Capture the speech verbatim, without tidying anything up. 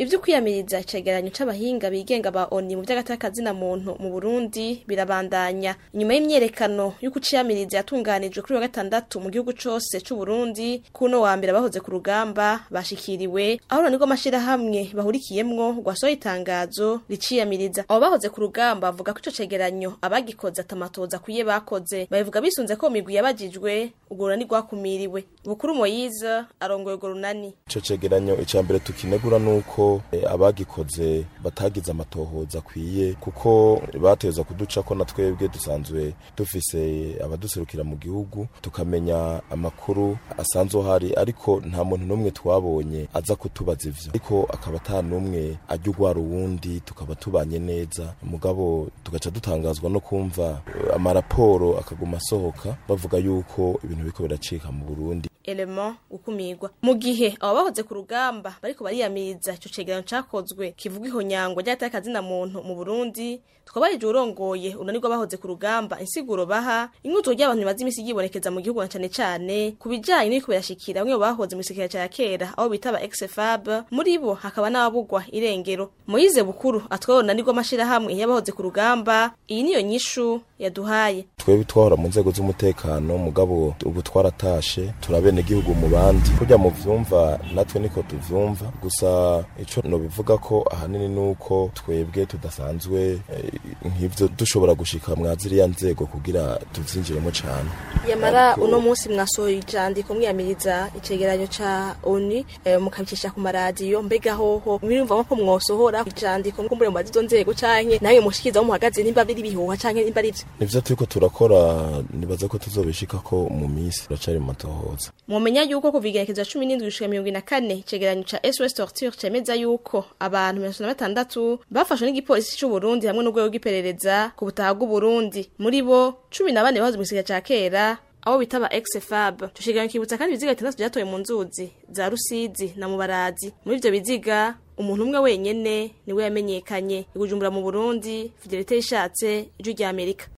ivyo kwiyamiriza icegeranyo c'abahinga bigenga ba O N U mu vy'agatakazi na muntu mu Burundi birabandanya. Inyuma y'imyerekano y'uko ciyamiriza yatunganijwe kuri wa gatandatu mu gihugu cose c'u Burundi, kuno wa mbere bahoze ku rugamba bashikiriwe aho niko amashirahamwe bahurikiyemwo gwasohoye itangazo riciyamiriza. Abo bahoze ku rugamba bavuga ko ico cegeranyo abagikoze atamatoza kuye bakoze, babivuga bisunze ko migwi yabajijwe ugorora ni gwakumiriwe. Bukuru Moyize arongoye go runani. Ico cegeranyo icambere tukinegura nuko e, abagikoze batagize amatohoza kwiye, kuko bateza kuduca ko natwebwe dusanzwe dufise abaduserukira mu gihugu tukamenya amakuru asanzwe hari, ariko nta muntu numwe twabonye aza kutubaza ivyo, ariko akaba ata numwe ajyugwara uwundi, tukaba tubanye neza. Mugabo tugaca dutangazwa no kumva amaraporo akaguma asohoka bavuga yuko ibintu biko biracika mu Burundi. Element gukumirwa mu gihe abo bahoze ku rugamba bariko bariyamiriza ico cegeranyo cakozwe kivuga ihonyangwa ry'agatakazi na muntu mu Burundi. Twabarije urongoye unanirwa bahoze ku rugamba insiguro baha inkuzo ry'abantu bazi imisi yibonekeza mu gihugu cyane cyane kubijanye n'iko birashikira bamwe bahoze mu sekera cya kera aho bitaba X F A B, muri bo hakaba n'ababugwa irengero. Moyize Bukuru atwabona nanirwa amashira hamwe yabahoze ku rugamba. Iyi niyo nyishu yaduhaye. Twebwe twahora mu nzego z'umutekano, mugabo ubu twaratashe turabene gihugu mu bandi kujya mu vyumva, natwe niko tuvyumva. Gusa ico no bivuga ko ahanini nuko twebwe tudasanzwe eh, nk'ivyo dushobora gushika mwaziriya nzego kugira tuzinjiremo cyane. Yamara uno munsi mwasohoye ijandiko mwiyamiriza icegeranyo ca O N U eh, mukabicisha ku maradiyo, mbega hoho mwirumva ko mwosohora ijandiko mkumbure mu bazizo nzego canke nawe mushikiza wo muhagaze nimba biri bihuha canke nimba ari nivyo turiko turakora. Nibaza ko tuzobishika ko mu minsi turacari mu matohoza. Mumenya yuko kuvigerekeza cumi n'indwi gushika mirongo ine na kane icegeranyo ca S O S Torture cemeza yuko abantu mirongo itatu na batandatu bafashwe n'igipolisi c'u Burundi hamwe n'urwego rw'iperereza ku butaha bw'u Burundi, muri bo cumi na bane bahoze mu gisagara ca kera abo bitaba X F A B. Tushigaye kibutsa kandi ibiziga bitandatu byatoye mu nzuzi za Rusizi na mu Barazi. Muri ivyo biziga umuntu umwe wenyene niwe yamenyekanye. Ibujumbura mu Burundi, Fidelite Ishatse, Ijwi rya Amerika.